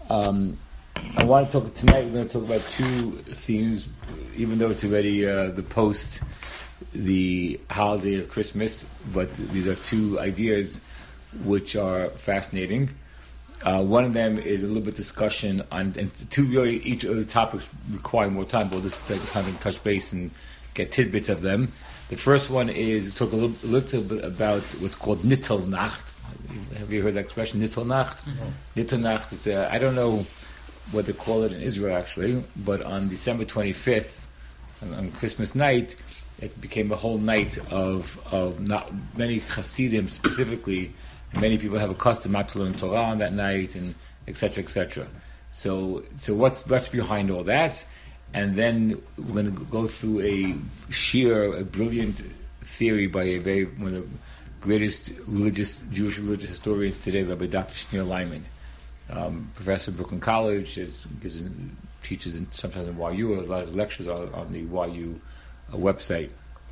I want to talk tonight. We're going to talk about two themes, even though it's already the post the holiday of Christmas. But these are two ideas which are fascinating. One of them is a little bit discussion on, and two really each of the topics require more time. We'll just take time to touch base and get tidbits of them. The first one is talk a little bit about what's called Nittel Nacht. Have you heard that expression, Nittel Nacht? Mm-hmm. Nittel Nacht is I don't know what they call it in Israel actually, but on December 25th, on Christmas night, it became a whole night of not many Hasidim specifically. Many people have a custom not to learn Torah on that night, and etc. etc. So what's behind all that? And then we're going to go through a brilliant theory by one of the greatest Jewish religious historians today, Rabbi Dr. Shneur Lyman, professor at Brooklyn College, teaches sometimes in YU. A lot of his lectures are on the YU website.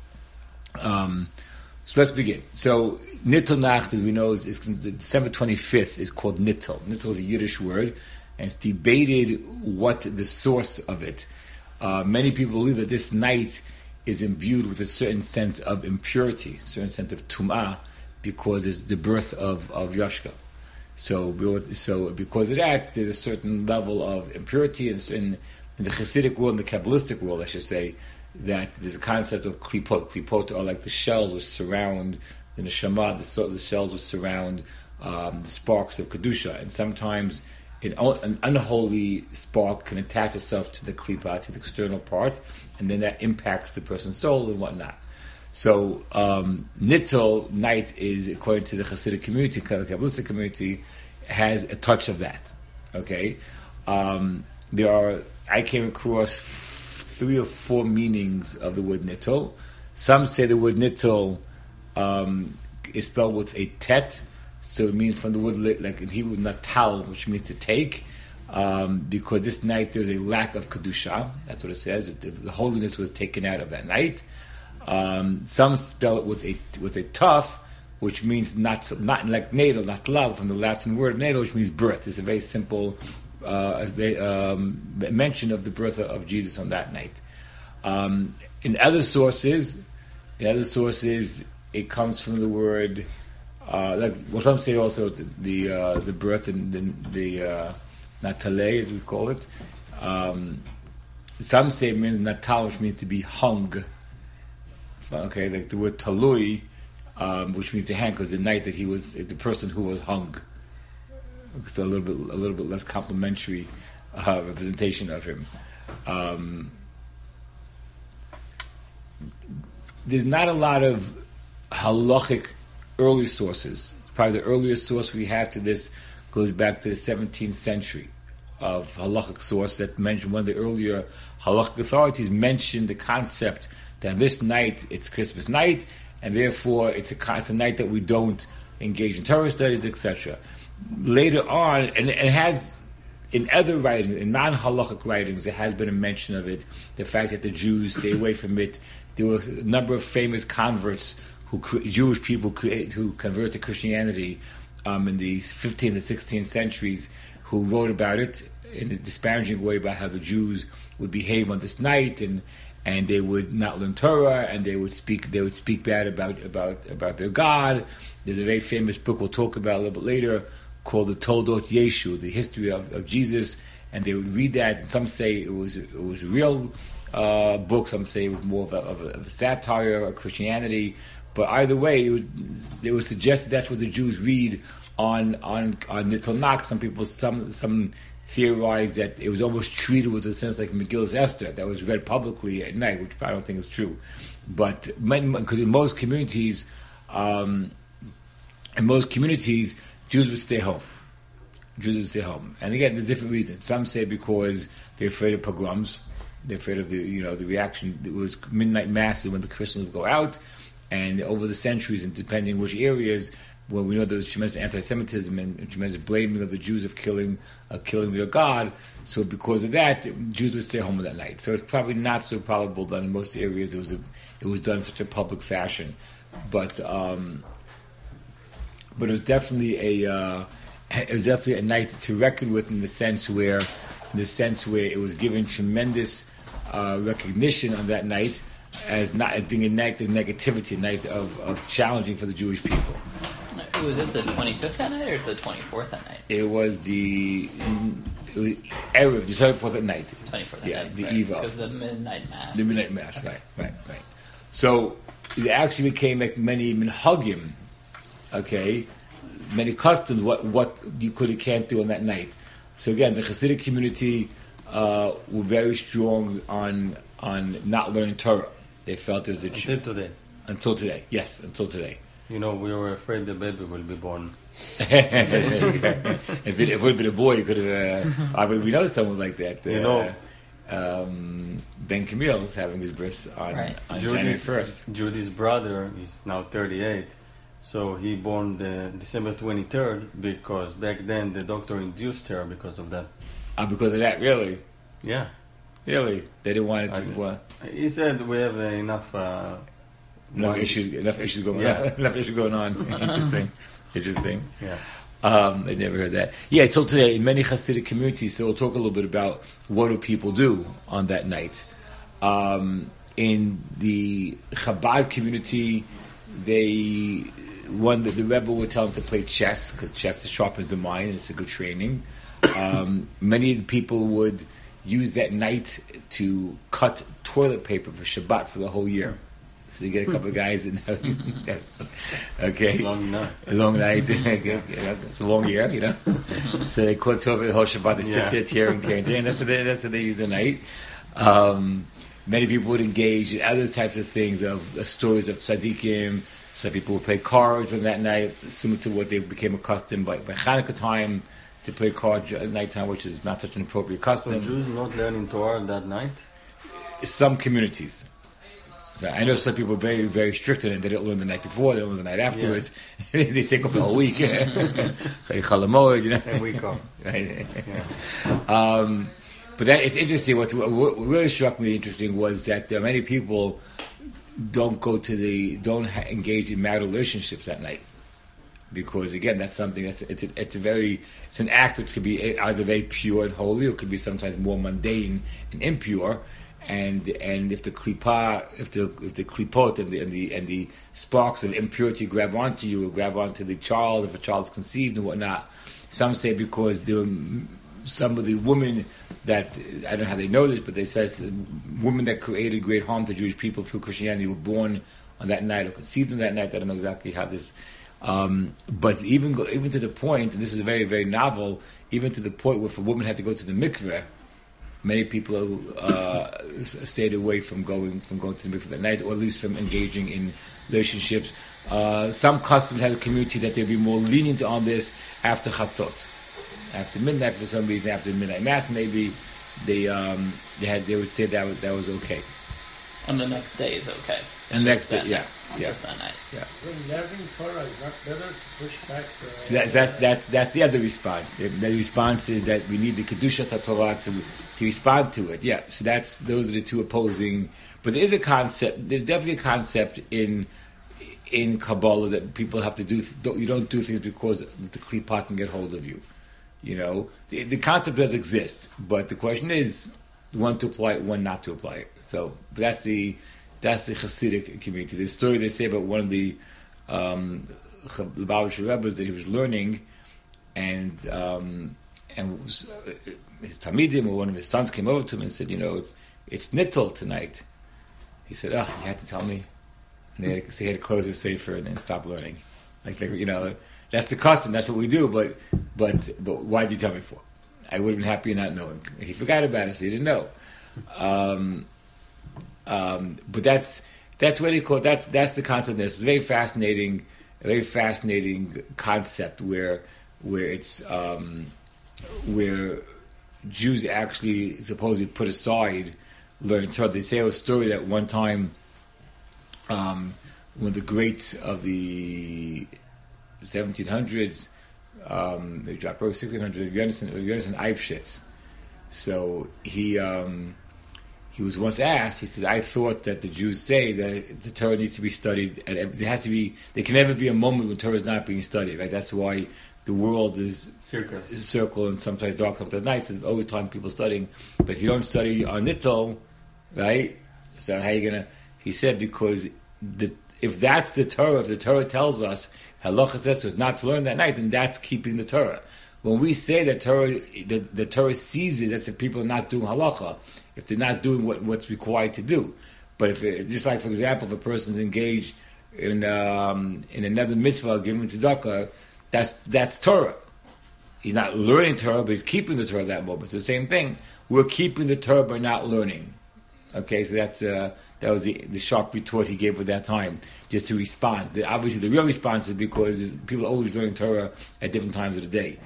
So let's begin. So Nittel Nacht, as we know, is December 25th is called Nittel. Nittel is a Yiddish word, and it's debated what the source of it. Many people believe that this night is imbued with a certain sense of impurity, a certain sense of tum'ah, because it's the birth of Yashka. So because of that, there's a certain level of impurity in the Hasidic world, in the Kabbalistic world, I should say, that there's a concept of klipot. Klipot are like the shells which surround the neshama, the shells which surround the sparks of kedusha, and sometimes an unholy spark can attach itself to the klipa, to the external part, and then that impacts the person's soul and whatnot. So Nittel, night, is, according to the Hasidic community, the Kabbalistic community, has a touch of that. Okay, I came across 3 or 4 meanings of the word Nittel. Some say the word Nittel is spelled with a tet, so it means from the word like in Hebrew natal, which means to take, because this night there's a lack of kedusha. That's what it says. The holiness was taken out of that night. Some spell it with a tuf, which means not like natal, not love, from the Latin word natal, which means birth. It's a very simple mention of the birth of Jesus on that night. In other sources, it comes from the word, some say also the birth and the natale, as we call it. Some say it means natal, which means to be hung. Okay, like the word talui, which means to hang, because the night that he was the person who was hung. It's a little bit less complimentary representation of him. There's not a lot of halachic early sources. Probably the earliest source we have to this goes back to the 17th century of halachic source that mentioned one of the earlier halachic authorities mentioned the concept that this night it's Christmas night, and therefore it's a night that we don't engage in Torah studies, etc. Later on, and it has, in other writings, in non-halachic writings, there has been a mention of it, the fact that the Jews stay away from it. There were a number of famous converts, Jewish people who converted to Christianity in the 15th and 16th centuries, who wrote about it in a disparaging way about how the Jews would behave on this night, and they would not learn Torah, and they would speak bad about their God. There's a very famous book we'll talk about a little bit later called the Toldot Yeshu, the history of Jesus, and they would read that. And some say it was a real book. Some say it was more of a satire of Christianity. But either way, it was suggested that's what the Jews read on Nittel Nacht. Some theorize that it was almost treated with a sense like Megillas Esther that was read publicly at night, which I don't think is true. But because in most communities, Jews would stay home. And again, there's different reasons. Some say because they're afraid of pogroms. They're afraid of the reaction. It was midnight mass when the Christians would go out, and over the centuries, and depending on which areas, well, we know there was tremendous anti-Semitism and tremendous blaming of the Jews of killing their God. So because of that, Jews would stay home that night. So it's probably not so probable that in most areas it was done in such a public fashion. But it was definitely it was definitely a night to reckon with in the sense where it was given tremendous recognition on that night as being a night of negativity, a night of challenging for the Jewish people. Was it the 25th that night or the 24th that night? It was the Erev, the 24th at night. 24th at night, right. the Eve of. Because the midnight mass. The midnight mass, right. So it actually became like many minhagim, okay, many customs, what you could and can't do on that night. So again, the Hasidic community were very strong on not learning Torah. They felt there's until today. Yes, until today. We were afraid the baby will be born. If it would have been a boy, you could have. We know someone like that. Ben Camille is having his bris on January 1st. Judy's brother is now 38, so he born the December 23rd because back then the doctor induced her because of that. Because of that, really? Yeah. Really? They didn't want it to. He said we have enough. Enough issues going on. Interesting. Yeah. I never heard that. Yeah, till today, in many Hasidic communities, so we'll talk a little bit about what do people do on that night. In the Chabad community, the Rebbe would tell them to play chess, because chess sharpens the mind, and it's a good training. Many people would use that night to cut toilet paper for Shabbat for the whole year. So you get a couple of guys in there. Okay. Long night. A long night. It's a long year, So they caught over the whole Shabbat. They sit there tearing. And that's what they use at night. Many people would engage in other types of things, of stories of tzaddikim. Some people would play cards on that night, similar to what they became accustomed by Hanukkah time to play cards at nighttime, which is not such an appropriate custom. So Jews not learning Torah that night? Some communities. So I know some people are very, very strict on it. They don't learn the night before, they don't learn the night afterwards. Yeah. They take off the whole week. And week off. But that it's interesting. What really struck me interesting was that many people don't engage in marital relationships that night, because again, that's something it's an act which could be either very pure and holy, or could be sometimes more mundane and impure. And if the klipa, if the klipot and the sparks of impurity grab onto you, or grab onto the child, if a child is conceived and whatnot, some say because some of the women that, I don't know how they know this, but they say women that created great harm to Jewish people through Christianity were born on that night or conceived on that night. I don't know exactly how this, but even to the point, and this is very, very novel, even to the point where if a woman had to go to the mikveh, many people stayed away from going to the mikveh that night, or at least from engaging in relationships. Some customs had a community that they'd be more lenient on this after Chatzot, after midnight for some reason, after midnight mass maybe. They would say that was okay. And the next day is okay. And next day, just that night. Yeah. Learning Torah is not better to push back. So that's the other response. The response is that we need the kedushat HaTorah to respond to it. Yeah. So those are the two opposing. But there is a concept. There's definitely a concept in Kabbalah that people have to do. You don't do things because the klipa can get hold of you. The concept does exist, but the question is when to apply it, when not to apply it. So that's the Hasidic community. The story they say about one of the Lubavitcher Rebbes that he was learning, and was, his Talmidim, or one of his sons came over to him and said, it's Nittel tonight. He said, you had to tell me. And he had to close his sefer and then stop learning. That's the custom. That's what we do. But why did you tell me for? I would have been happy not knowing. He forgot about it, so he didn't know. But that's what he called. That's the concept. It's a very fascinating concept where it's where Jews actually supposedly put aside learning Torah. They say a story that one time, one of the greats of the 1700s, they dropped over 1600s, Yonason Eibschitz. So he was once asked, he said, I thought that the Jews say that the Torah needs to be studied, there can never be a moment when Torah is not being studied, right? That's why the world is Circle. a circle and sometimes dark, sometimes night. So there's always time people studying. But if you don't study on Nittel, right? So how you gonna? He said because if that's the Torah, if the Torah tells us halacha says to us not to learn that night, then that's keeping the Torah. When we say that the Torah seizes that the people are not doing halacha, if they're not doing what's required to do. But if just like for example, if a person's engaged in another mitzvah, giving tzedakah, that's Torah. He's not learning Torah, but he's keeping the Torah at that moment. It's the same thing. We're keeping the Torah by not learning. Okay, so that was the sharp retort he gave at that time, just to respond. Obviously, the real response is because people are always learning Torah at different times of the day.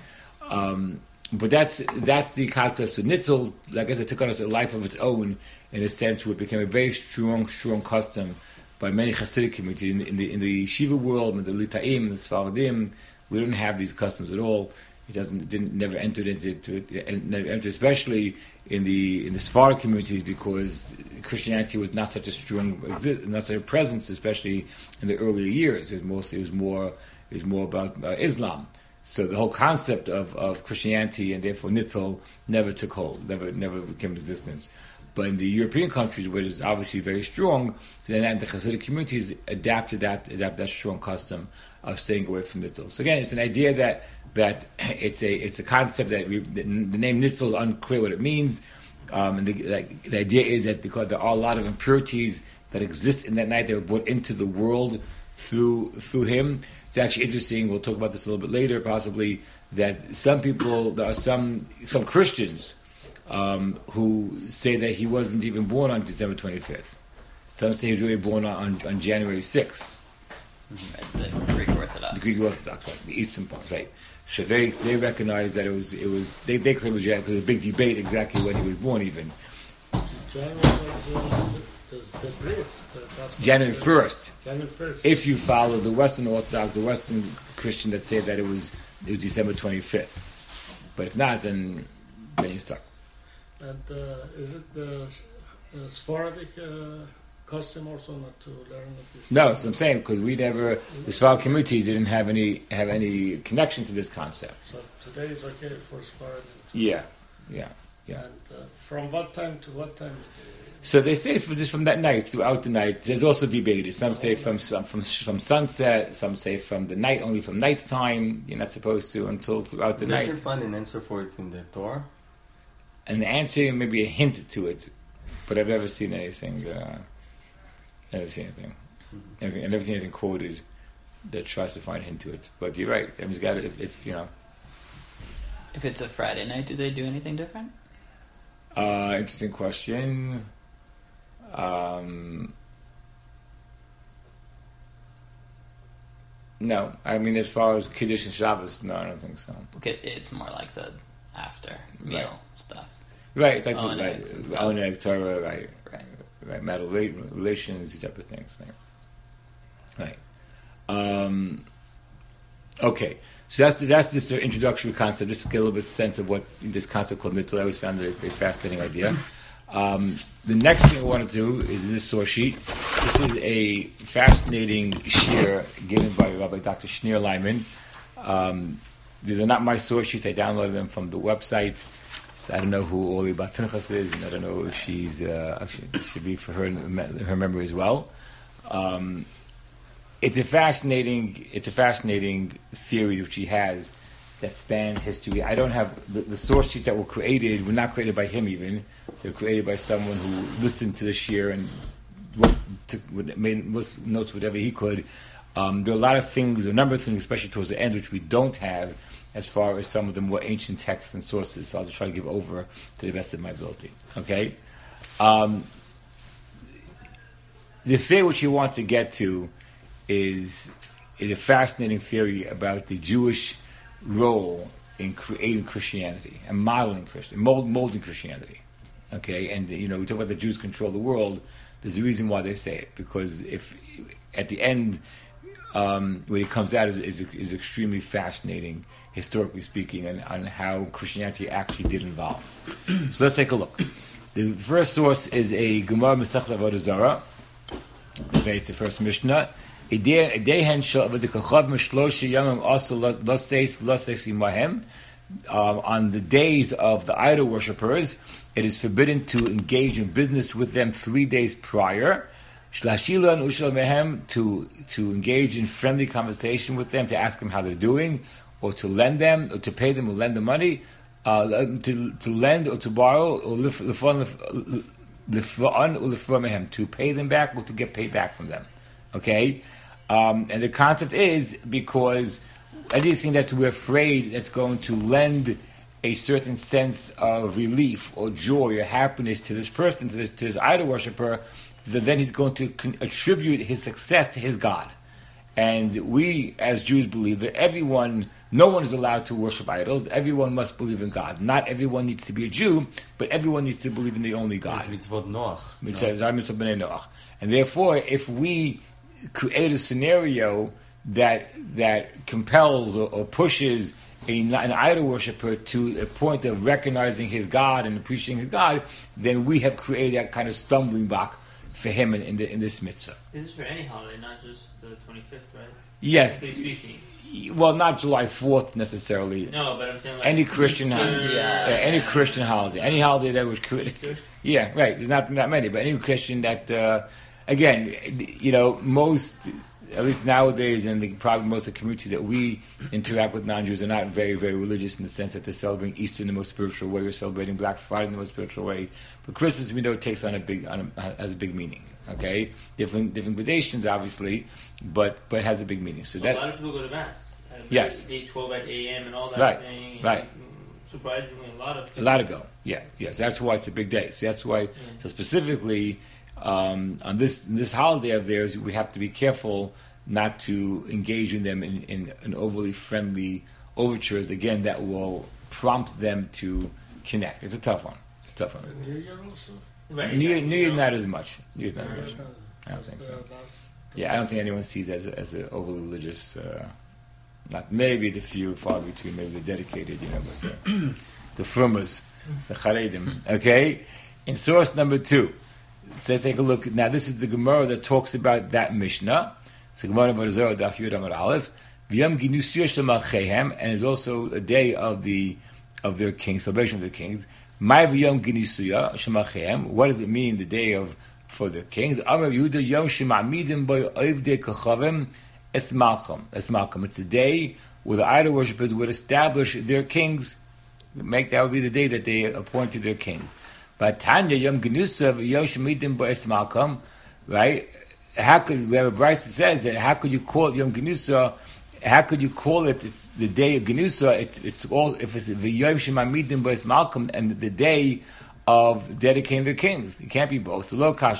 But that's the concept. So Nitzel, like I said, took on us a life of its own in a sense where it became a very strong custom by many Hasidic communities. In the yeshiva world, in the Lita'im, in the Sfaradim, we don't have these customs at all. Never entered into it, and never entered, especially in the Sephardic communities, because Christianity was not such a strong, not such a presence, especially in the earlier years. It was more about Islam. So the whole concept of Christianity and therefore Nittel never took hold, never became in existence. But in the European countries, where it's obviously very strong, so then the Hasidic communities adapted that strong custom of staying away from Nittel. So again, it's an idea that it's a concept that the name Nitzel is unclear what it means. And the idea is that because there are a lot of impurities that exist in that night that were brought into the world through him. It's actually interesting. We'll talk about this a little bit later, possibly, that there are some Christians who say that he wasn't even born on December 25th. Some say he was really born on January 6th. Right, the Greek Orthodox. The Greek Orthodox, right, the Eastern part, right. So they recognize that it was they claim it was January, because there was a big debate exactly when he was born even. January was the greatest. January 1st. January 1st. If you follow the Western Orthodox, the Western Christian that say that it was December 25th. But if not, then you're stuck. And is it the Sephardic custom also not to learn this? No, that's what I'm saying, because the Sephardic community didn't have any connection to this concept. So today is okay for Sephardic. Yeah. And from what time to what time? So they say from that night, throughout the night. There's also debated. Some say from sunset. Some say from the night, only from night's time. You're not supposed to until throughout the night. You can find an answer for it in the Torah. And the answer, maybe a hint to it, but I've never seen anything. I've never seen anything quoted that tries to find a hint to it. But you're right. I mean, it's got to, if you know. If it's a Friday night, do they do anything different? Interesting question. No, I mean, as far as Kiddush and Shabbos, no, I don't think so. Okay, it's more like the after meal stuff. Right, like Oneg, Oneg, Torah, right, marital relations, these type of things, right. Okay, so that's this introductory concept, just to get a little bit of sense of what this concept called Nittel. I always found it a fascinating idea. The next thing I want to do is this source sheet. This is a fascinating shiur given by Rabbi Dr. Shneur Leiman. These are not my source sheets. I downloaded them from the website. So I don't know who Oli Bat Pinchas is, and I don't know if she's actually it should be for her memory as well. It's a fascinating theory which he has that spans history. I don't have the source sheets that were not created by him even. They were created by someone who listened to the shiur and made notes whatever he could. There are a lot of things, a number of things, especially towards the end, which we don't have as far as some of the more ancient texts and sources. So I'll just try to give over to the best of my ability. Okay? The theory which he wants to get to is a fascinating theory about the Jewish role in creating Christianity and modeling molding Christianity. Okay? And, we talk about the Jews control the world. There's a reason why they say it, because if at the end, when it comes out, is extremely fascinating, historically speaking, on how Christianity actually did evolve. So let's take a look. The first source is a Gemara Masechet Avodah Zarah. Okay, it's the first Mishnah, Idehen shel v'dekachavim shlosha yamim also losteis imahem. On the days of the idol worshippers, it is forbidden to engage in business with them 3 days prior. Shlashila and ushal mehem, to engage in friendly conversation with them, to ask them how they're doing, or to lend them, or to pay them, or lend them money, to lend or to borrow, or to pay them back or to get paid back from them. Okay, and the concept is because anything that we're afraid that's going to lend a certain sense of relief or joy or happiness to this person, to this idol worshiper, then he's going to attribute his success to his God. And we, as Jews, believe that no one is allowed to worship idols. Everyone must believe in God. Not everyone needs to be a Jew, but everyone needs to believe in the only God. Mitzvot Noach. And therefore, if we create a scenario that compels or pushes an idol worshiper to a point of recognizing his God and appreciating his God, then we have created that kind of stumbling block for him in this mitzvah. This is for any holiday, not just the 25th, right? Yes. Technically speaking. Well, not July 4th necessarily. No, but I'm saying like any Christian holiday, any Christian holiday, any holiday that was created. Yeah, right. There's not many, but any Christian that, again, most, at least nowadays, and probably most of the communities that we interact with non-Jews are not very, very religious in the sense that they're celebrating Easter in the most spiritual way, or celebrating Black Friday in the most spiritual way. But Christmas, we know, takes on has a big meaning. Okay, different gradations, obviously, but has a big meaning. So a lot of people go to mass. Yes, 12 at a.m. and all that right, thing. Right. Surprisingly, a lot of go. Yeah, yes. That's why it's a big day. So that's why. So specifically on this holiday of theirs, we have to be careful not to engage in them in overly friendly overtures. Again, that will prompt them to connect. It's a tough one. New Year also. Right, New Year's not as much. New Year's not as much. I don't think so. Yeah, I don't think anyone sees it as an overly religious. Not maybe the few, far between. Maybe the dedicated, but the frumas, the charedim. Okay, in source number 2, so let's take a look. Now, this is the Gemara that talks about that Mishnah. It's the Gemara Bar Zora Daf Yud Amud Aleph. V'yom ginusiyah shel malcheihem, and is also a day of their kings, celebration of the kings. My v'yom ginusiyah shel malcheihem. What does it mean? The day for the kings. Amar Yehuda yom shema'amidim by oivdei kachavim. It's Malcolm. It's the day where the idol worshippers would establish their kings. That would be the day that they appointed their kings. But Tanya Yom Genusa Yom Shemidim B'Es Malcolm, right? We have a Bryce that says that how could you call it Yom Genusa? How could you call it? It's the day of Genusa. It's all if it's the Yom Shemidim B'Es Malcolm and the day of dedicating their kings. It can't be both.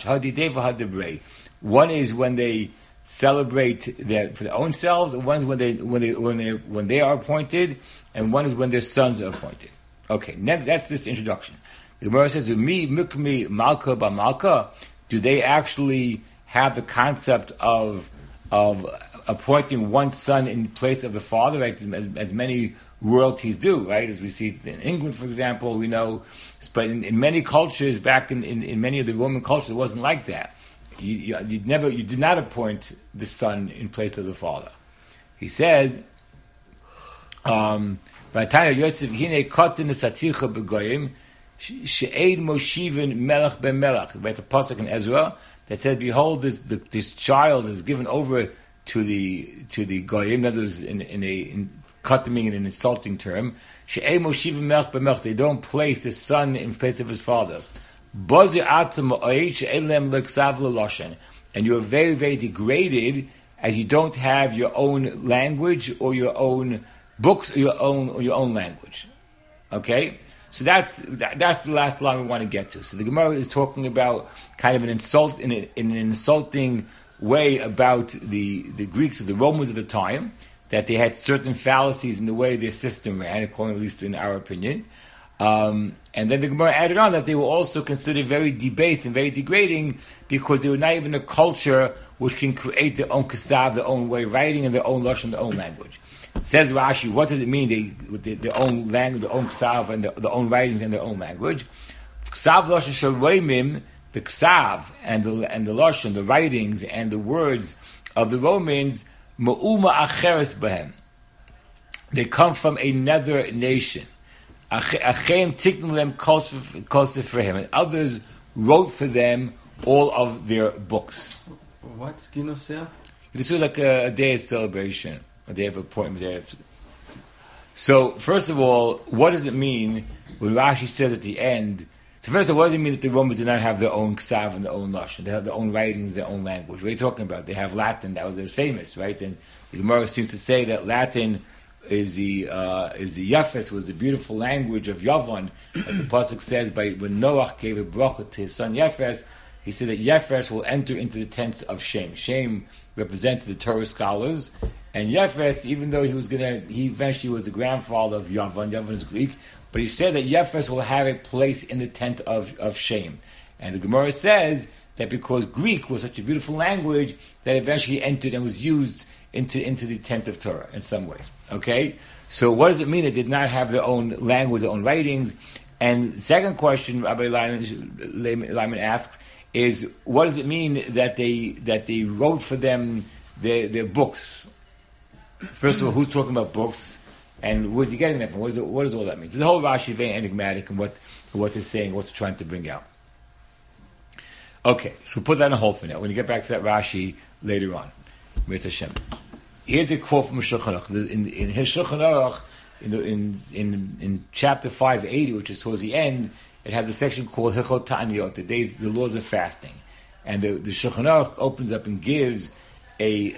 One is when they celebrate for their own selves, and one is when they are appointed, and one is when their sons are appointed. Okay, that's this introduction. The Gemara says, "Mi mukmi malka ba malka." Do they actually have the concept of appointing one son in place of the father, right? As many royalties do, right? As we see in England, for example, we know, but in many cultures, back in many of the Roman cultures, it wasn't like that. You did not appoint the son in place of the father. He says, "V'ataya Yosef hine kotin esaticha begoyim she'ed moshivin melech ben melech." Right, the pasuk in Ezra that said, "Behold, this child is given over to the goyim." That is in cutting in an insulting term. She'ed moshivin melech ben melech. They don't place the son in place of his father. And you are very, very degraded as you don't have your own language or your own books or your own language. Okay, so that's the last line we want to get to. So the Gemara is talking about kind of an insult in an insulting way about the Greeks or the Romans of the time, that they had certain fallacies in the way their system ran, according at least in our opinion. And then the Gemara added on that they were also considered very debased and very degrading because they were not even a culture which can create their own kasav, their own way of writing, and their own lashon, their own language. Says Rashi, what does it mean? Their own language, their own kasav, and their own writings and their own language. Kasav lashon shel roimim, the kasav and the lashon, the writings and the words of the Romans, Ma'uma Acheres Behem. They come from another nation. Achem tiknu them kosef for him, and others wrote for them all of their books. What's Ginosea? This was like a day of celebration, a day of appointment. So, first of all, what does it mean when Rashi says at the end? So, first of all, what does it mean that the Romans did not have their own ksav and their own lashon? They have their own writings, their own language. What are you talking about? They have Latin. That was famous, right? And the Gemara seems to say that Latin is the Yafes, was the beautiful language of Yavon. That the pasuk says, by when Noach gave a bracha to his son Yafes, he said that Yafes will enter into the tents of Shem. Shem represented the Torah scholars, and Yafes, even though he eventually was the grandfather of Yavon. Yavon is Greek, but he said that Yafes will have a place in the tent of Shem. And the Gemara says that because Greek was such a beautiful language, that eventually entered and was used into the tent of Torah in some ways. Okay? So what does it mean they did not have their own language, their own writings? And the second question Rabbi Lyman asks is, what does it mean that they wrote for them their books? First of all, who's talking about books? And where's he getting that from? What does all that mean? So the whole Rashi is very enigmatic in what it's saying, what it's trying to bring out. Okay, so put that on hold for now. We're going to get back to that Rashi later on. Hashem. Here's a quote from Shulchan Aruch. In his Shulchan Aruch, in chapter 580, which is towards the end, it has a section called Hilchot Ta'aniyot, the laws of fasting. And the Shulchan Aruch opens up and gives a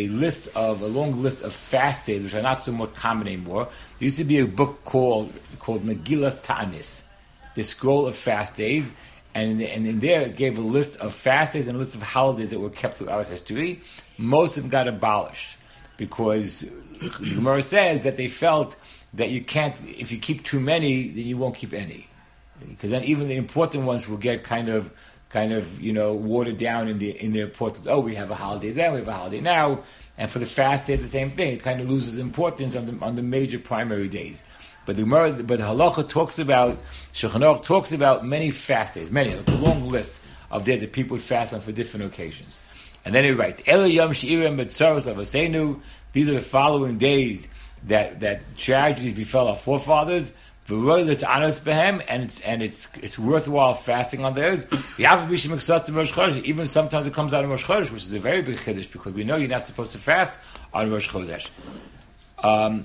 long list of fast days, which are not so much common anymore. There used to be a book called Megillas Ta'anis, the scroll of fast days. And in there it gave a list of fast days and a list of holidays that were kept throughout history. Most of them got abolished because the Gemara says that they felt that you can't, if you keep too many, then you won't keep any. Because then even the important ones will get kind of watered down in their importance. Oh, we have a holiday then, we have a holiday now. And for the fast days, the same thing. It kind of loses importance on the major primary days. But the Halacha talks about, Shulchan Aruch talks about many fast days, like a long list of days that people would fast on for different occasions. And then he writes, Ele Yom She'irem B'Tzaros Avosenu, these are the following days that tragedies befell our forefathers, V'roilas Anos Behem, and it's worthwhile fasting on theirs. Even sometimes it comes out of Rosh Chodesh, which is a very big chiddush, because we know you're not supposed to fast on Rosh Chodesh. And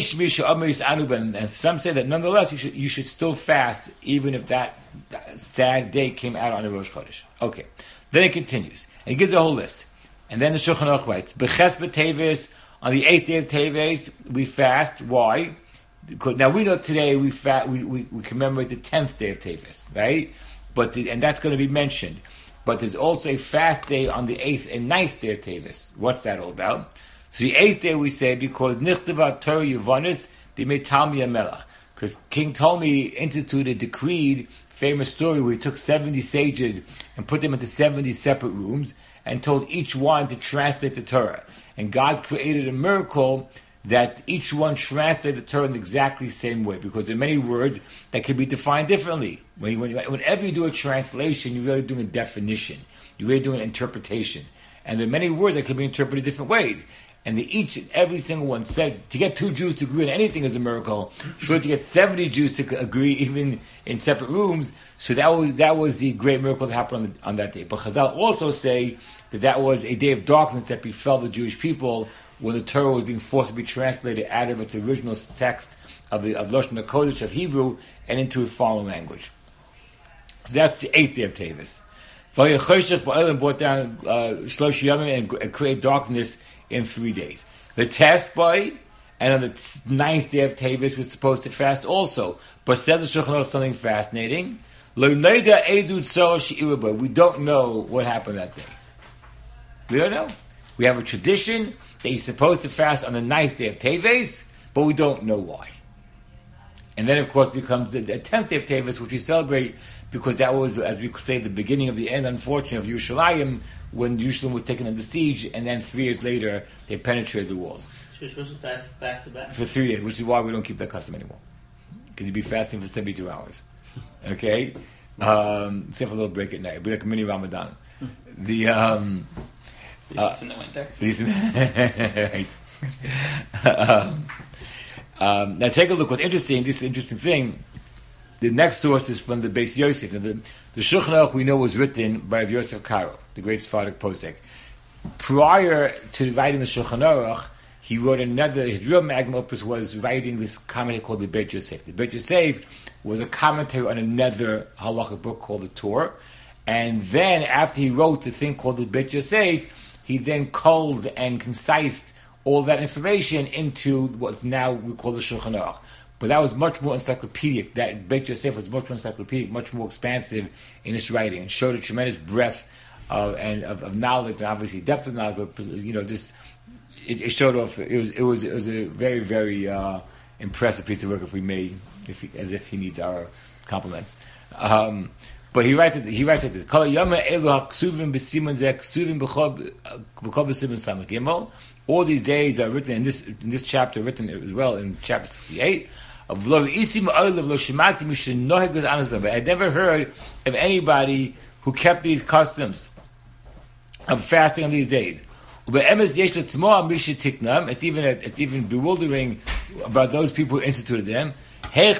some say that nonetheless you should still fast even if that sad day came out on the Rosh Chodesh. Okay, then it continues and he gives a whole list, and then the Shulchan Aruch writes, B'ches B'Teves, on the 8th day of Teves we fast. Why? Because now we know today we commemorate the 10th day of Teves, right? And that's going to be mentioned. But there's also a fast day on the 8th and 9th day of Teves. What's that all about? So the 8th day we say because Nichtava Torah Yuvanis b'mei Talmi HaMelech, because King Ptolemy instituted, decreed, famous story where he took 70 sages and put them into 70 separate rooms and told each one to translate the Torah. And God created a miracle that each one translated the Torah in exactly the same way, because there are many words that can be defined differently. Whenever you do a translation, you're really doing a definition. You're really doing an interpretation. And there are many words that can be interpreted different ways. And every single one said, to get 2 Jews to agree on anything is a miracle. Sure, to get 70 Jews to agree even in separate rooms. So that was the great miracle that happened on that day. But Chazal also say that was a day of darkness that befell the Jewish people when the Torah was being forced to be translated out of its original text of Lashon HaKodesh of Hebrew and into a foreign language. So that's the 8th day of Teves. Vayachosheach brought down Shlosh Yamim and create darkness in 3 days. The test by, and on the 9th day of Teves was supposed to fast also. But says the Shulchan Aruch something fascinating. We don't know what happened that day. We don't know. We have a tradition that you're supposed to fast on the 9th day of Teves, but we don't know why. And then, of course, becomes the 10th day of Teves, which we celebrate because that was, as we say, the beginning of the end, unfortunately, of Yerushalayim, when Yerushalayim was taken under siege, and then 3 years later, they penetrated the walls. So you're supposed to fast back to back? For 3 days, which is why we don't keep that custom anymore. Because you'd be fasting for 72 hours. Okay? Except for a little break at night. It'd be like a mini Ramadan. It's in the winter. Right. Now take a look. What's interesting, this is an interesting thing. The next source is from the Beis Yosef. Now the Shulchan Aruch we know was written by Rav Yosef Karo, the great Sephardic posek. Prior to writing the Shulchan Aruch, he wrote another, his real magnum opus was writing this commentary called the Beit Yosef. The Beit Yosef was a commentary on another halachic book called the Torah. And then after he wrote the thing called the Beit Yosef, he then culled and concised all that information into what now we call the Shulchan Aruch. But that was much more encyclopedic. That Beit Yosef was much more encyclopedic, much more expansive in its writing, and showed a tremendous breadth of knowledge, and obviously depth of knowledge. But just it showed off. It was a very, very impressive piece of work. If we may, as if he needs our compliments. But he writes like this: all these days are written in this chapter, written as well in chapter 68. I had never heard of anybody who kept these customs of fasting on these days. It's even bewildering about those people who instituted them. How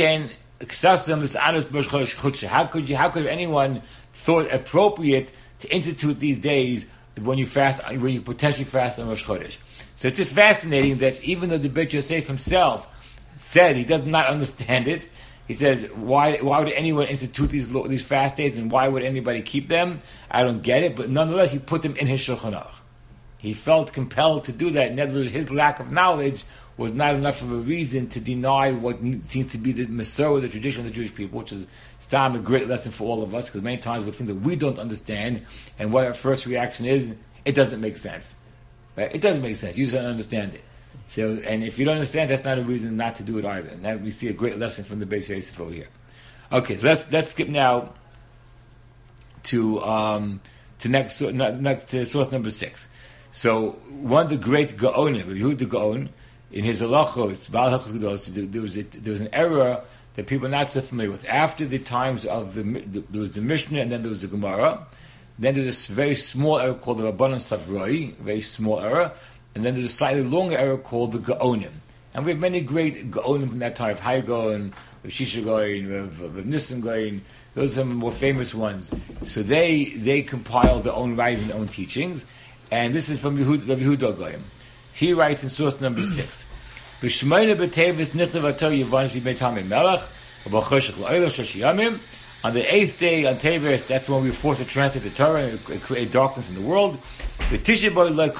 could anyone thought appropriate to institute these days when you potentially fast on Rosh Chodesh? So it's just fascinating that even though the Beit Yosef himself said he does not understand it, he says, why would anyone institute these fast days, and why would anybody keep them? I don't get it, but nonetheless he put them in his Shulchan Aruch. He felt compelled to do that. Nevertheless, his lack of knowledge was not enough of a reason to deny what seems to be the Masorah, the tradition of the Jewish people, which is a great lesson for all of us, because many times we think that we don't understand, and what our first reaction is, it doesn't make sense. Right? It doesn't make sense. You just don't understand it. So, and if you don't understand, that's not a reason not to do it either. And that we see a great lesson from the Beis Yosef over here. Okay, so let's skip now to source number 6. So one of the great Gaonim, Yehuda Gaon, in his halachos, there was an error that people are not so familiar with. After the times of there was the Mishnah, and then there was the Gemara. Then there's this very small error called the Rabbanan Savroi, very small error. And then there's a slightly longer error called the Gaonim. And we have many great Gaonim from that time, Hai Gaon, Shisha Gaon, Nissim Gaon. Those are some more famous ones. So they compiled their own writings and their own teachings. And this is from Rabbi Yehuda Gaon. He writes in source number 6. B'shmeina b'tevis nichtav ator Yavanis b'mei Tamei Melech, b'choshech la'olah shosh yamim. On the 8th day, on Teves, that's when we were forced to translate the Torah and create darkness in the world. He said, on we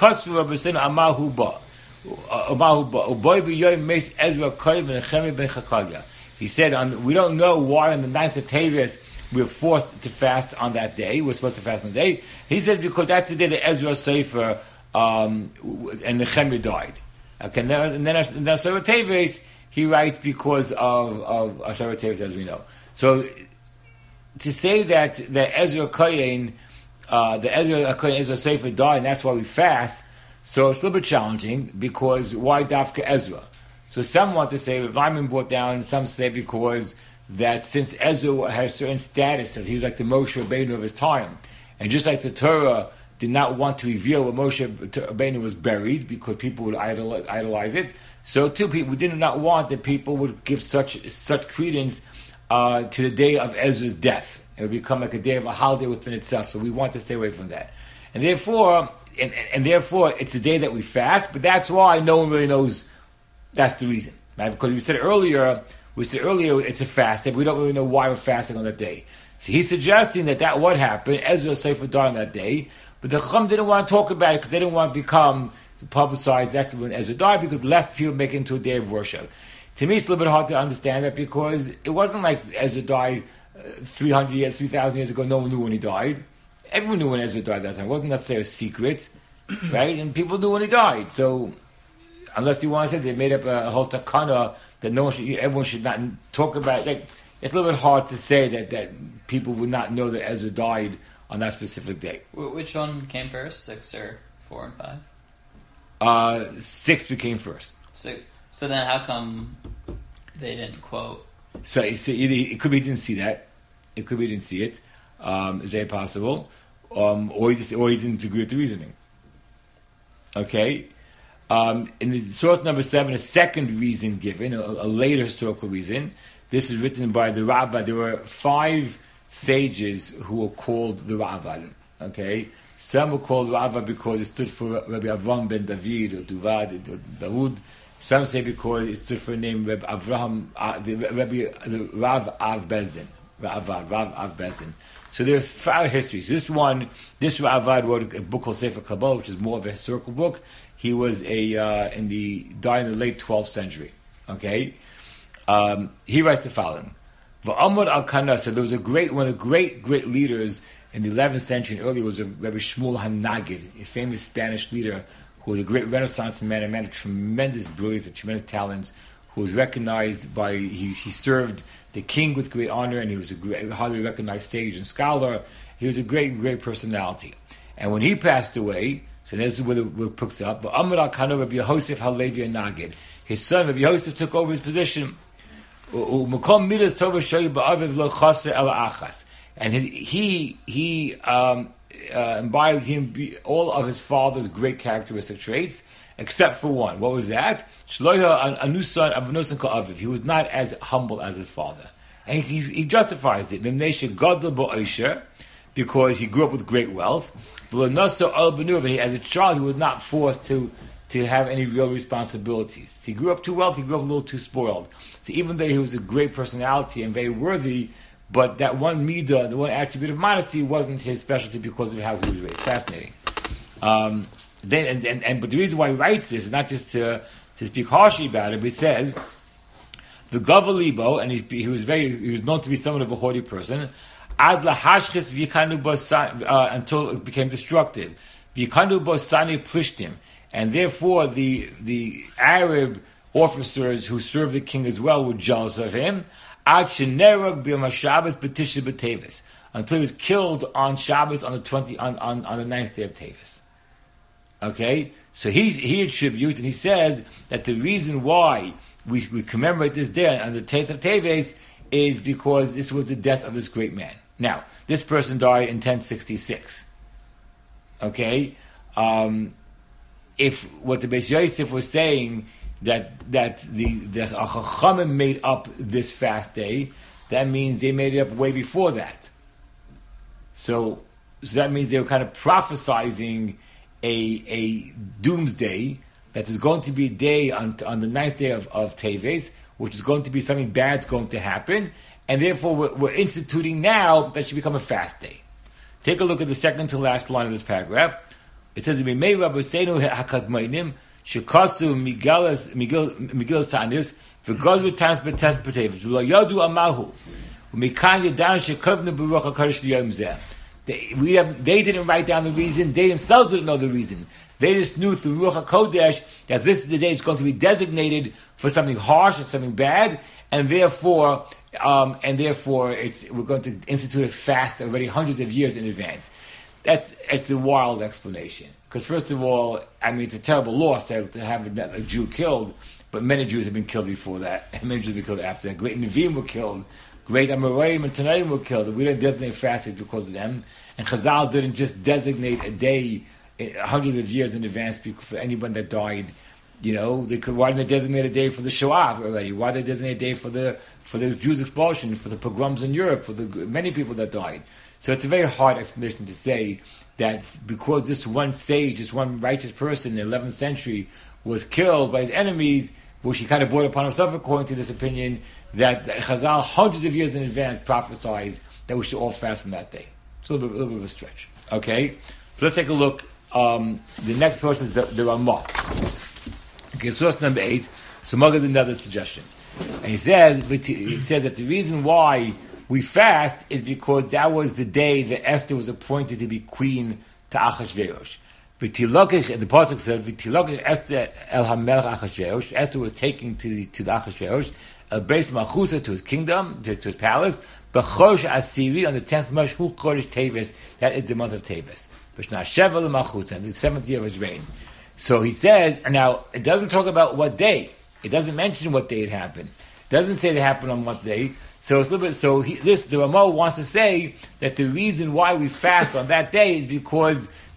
don't know why on the 9th of Teves we were forced to fast on that day. We're supposed to fast on the day. He says because that's the day that Ezra Sefer and Nehemiah died. Okay, and then Aseret Teves, he writes because of Aseret Teves, as we know. So to say that Ezra Kohen, Ezra Sefer died, and that's why we fast, so it's a little bit challenging, because why Dafka Ezra? So some want to say, Ryman brought down, some say because that since Ezra has certain status, he was like the Moshe Rabbeinu of his time, and just like the Torah did not want to reveal where Moshe Rabbeinu was buried, because people would idolize it, so too people did not want that people would give such credence to the day of Ezra's death. It would become like a day of a holiday within itself. So we want to stay away from that. And therefore, it's the day that we fast, but that's why no one really knows that's the reason. Right? Because we said earlier it's a fast day, but we don't really know why we're fasting on that day. So he's suggesting that what happened, Ezra Sefer died on that day, but the Chum didn't want to talk about it because they didn't want to become publicized that's when Ezra died, because less people make it into a day of worship. To me, it's a little bit hard to understand that, because it wasn't like Ezra died 3,000 years ago. No one knew when he died. Everyone knew when Ezra died at that time. It wasn't necessarily a secret, right? And people knew when he died. So, unless you want to say they made up a whole takana that everyone should not talk about it, it's a little bit hard to say that people would not know that Ezra died on that specific day. Which one came first, 6 or 4 and 5? 6 became first. So then how come they didn't quote? So it could be he didn't see that. It could be he didn't see it. Is that possible? Or he didn't agree with the reasoning. Okay? In the source number 7, a second reason given, a later historical reason. This is written by the Ravad. There were 5 sages who were called the Ravad. Okay? Some were called Ravad because it stood for Rabbi Avram ben David or Duvad or Dawood. Some say because it stood for the name Rabbi Avraham, the Rav Av Bezdin. Rav Av Bezdin. So there are 5 histories. This Ravad wrote a book called Sefer Kabbalah, which is more of a historical book. He was died in the late 12th century. Okay? He writes the following. V'amod al-Kana, so there was one of the great leaders in the 11th century and earlier was Rabbi Shmuel HaNagid, a famous Spanish leader who was a great Renaissance man, a man of tremendous brilliance and tremendous talents, who was recognized by, he served the king with great honor, and he was a highly recognized sage and scholar. He was a great personality. And when he passed away, so this is where the book picks up, V'amod al-Kana Rabbi Yosef HaLevi HaNagid. His son, Rabbi Yosef, took over his position. And he imbibed all of his father's great characteristic traits, except for one. What was that? He was not as humble as his father. And he justifies it. Because he grew up with great wealth. And as a child, he was not forced to have any real responsibilities. He grew up too wealthy, he grew up a little too spoiled. So even though he was a great personality and very worthy, but that one midah, the one attribute of modesty, wasn't his specialty because of how he was raised. Fascinating. But the reason why he writes this is not just to speak harshly about it, but he says, the Gavalibo, and he was known to be somewhat of a haughty person, ad lahashchis v'yikanu until it became destructive. V'yikanu bosani plishtim. And therefore, the Arab officers who served the king as well were jealous of him. Until he was killed on Shabbos on the 9th day of Tevis. Okay, so he attributes and he says that the reason why we commemorate this day on the 10th of Tevis is because this was the death of this great man. Now, this person died in 1066. Okay. If what the Beis Yosef was saying that the Chachamim made up this fast day, that means they made it up way before that. So that means they were kind of prophesizing a doomsday that is going to be a day on the 9th day of Teves, which is going to be something bad's going to happen, and therefore we're instituting now that should become a fast day. Take a look at the second to last line of this paragraph. It says, "B'mei Rabbeinu hakadmonim shekasu migilas ta'anis v'gazru tanis b'tes b'tevis v'lo yadu amahu u'mikan yadan shekavnu b'ruach hakadosh liyom zeh." They didn't write down the reason. They themselves didn't know the reason. They just knew through Ruach HaKodesh that this is the day it's going to be designated for something harsh and something bad, and therefore we're going to institute a fast already hundreds of years in advance. It's a wild explanation. Because first of all, I mean, it's a terrible loss to have a Jew killed, but many Jews have been killed before that, and many Jews have been killed after that. Great Nevi'im were killed, great Amoraim and Tanaim were killed. We didn't designate fasts because of them, and Chazal didn't just designate a day hundreds of years in advance for anyone that died. You know, why didn't they designate a day for the Shoah already? Why did they designate a day for the Jews' expulsion, for the pogroms in Europe, for the many people that died? So it's a very hard explanation to say that because this one sage, this one righteous person in the 11th century was killed by his enemies, which he kind of brought upon himself according to this opinion, that Chazal hundreds of years in advance prophesies that we should all fast on that day. It's a little bit of a stretch. Okay? So let's take a look. The next source is the Ramah. Okay, source number 8. So Mag is another suggestion. And he says that the reason why we fast is because that was the day that Esther was appointed to be queen to Achashverosh. The pasuk said, "V'tilokech Esther el hamelech Achashverosh." Esther was taken to the Achashverosh, Beis Malchusa, to his kingdom, to his palace. B'chosh Asiri, on the 10th month, Hu Chodesh Teves. That is the month of Teves. B'shna Sheva leMalchusa, in the 7th year of his reign. So he says, and now it doesn't talk about what day. It doesn't mention what day it happened. It doesn't say it happened on what day. So it's a little bit. The Ramah wants to say that the reason why we fast on that day is because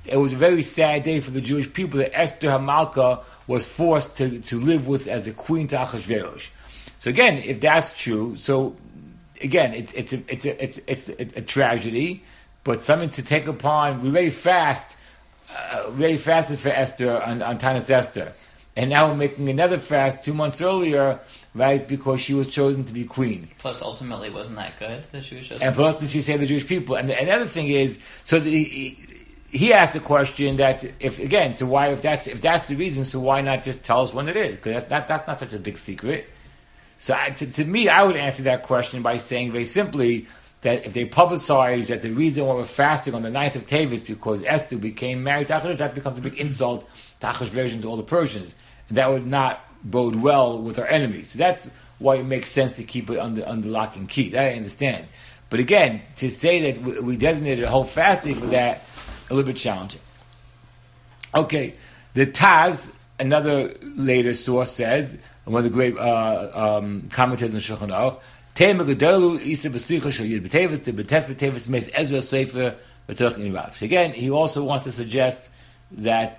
it was a very sad day for the Jewish people that Esther Hamalka was forced to live with as a queen to Achashverosh. So again, if that's true, so again, it's a tragedy, but something to take upon. We're very fast for Esther on Tanis Esther. And now we're making another fast 2 months earlier, right, because she was chosen to be queen. Plus, ultimately, wasn't that good that she was chosen? And plus, did she save the Jewish people? And the other thing is, so he asked the question that if that's the reason, so why not just tell us when it is? Because that's not such a big secret. So to me, I would answer that question by saying very simply that if they publicize that the reason why we're fasting on the 9th of Tevis because Esther became married to Achashverosh, that becomes a big insult to Achashverosh and to all the Persians. And that would not bode well with our enemies. So that's why it makes sense to keep it under lock and key. That I understand. But again, to say that we designated a whole fasting for that, a little bit challenging. Okay, the Taz, another later source, says, one of the great commentators in Shulchan Aruch, so again, he also wants to suggest that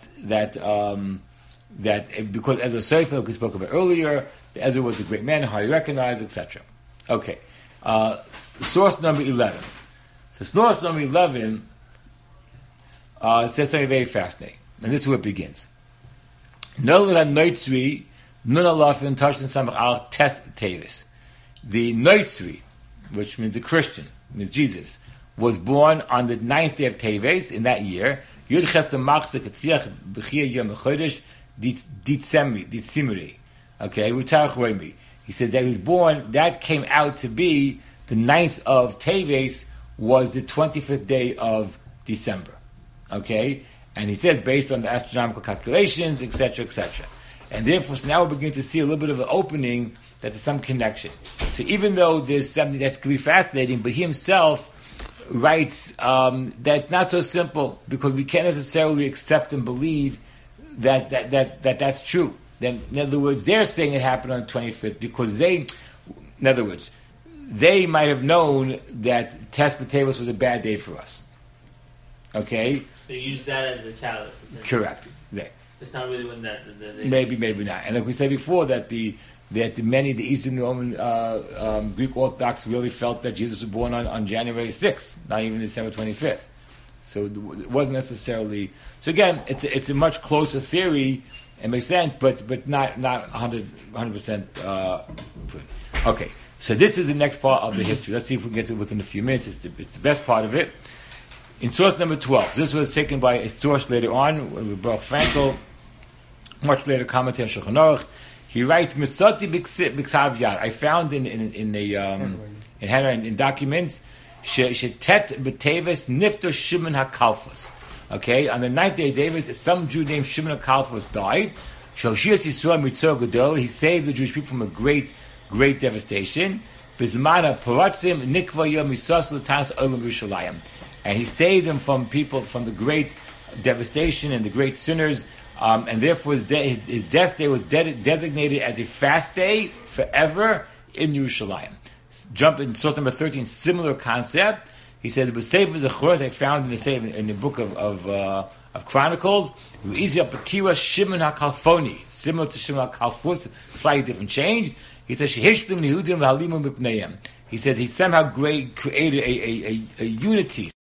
because Ezra Sefer, we spoke about earlier, Ezra was a great man, highly recognized, etc. Okay, source number 11. So source number 11 says something very fascinating, and this is where it begins. The Noitzri, which means a Christian, means Jesus, was born on the 9th day of Teves in that year. Okay, he says that he was born, that came out to be the 9th of Teves was the 25th day of December. Okay? And he says based on the astronomical calculations, etc., etc. And therefore, so now we're beginning to see a little bit of an opening that there's some connection. So even though there's something that could be fascinating, but he himself writes that's not so simple because we can't necessarily accept and believe that's true. Then, in other words, they're saying it happened on the 25th because they might have known that Tes B'Tevis was a bad day for us. Okay? They use that as a catalyst. Correct. It's not really when that. Maybe not. And like we said before, that many of the Eastern Roman Greek Orthodox really felt that Jesus was born on January 6th, not even December 25th. So it wasn't necessarily. So again, it's a much closer theory. It makes sense, but not 100%. Okay, so this is the next part of the history. Let's see if we can get to it within a few minutes. It's the best part of it. In source number 12, this was taken by a source later on, with Baruch Frankel, much later commentator on Shulchan Aruch. He writes, "Misati b'ksav yad." I found in documents, shetet b'teves nifto Shimon HaKalfos. Okay, on the 9th day of Davis, some Jew named Shimon HaKalfos died. Shoshias Yisrael mitzor gadol. He saved the Jewish people from a great devastation. Bizmana paratzim nikva yom misas l'tanas olam Yerushalayim. And he saved them from the great devastation and the great sinners, and therefore his death day was designated as a fast day forever in Yerushalayim. Jump in source number 13, similar concept. He says, "But Sefer Zechorot I found in the book of Chronicles, Shimon HaKalfoni, similar to Shimon HaKalfos, slightly different change. He says, Shehishlim Yehudim v'Halimum B'pneiim." He says he somehow created a unity.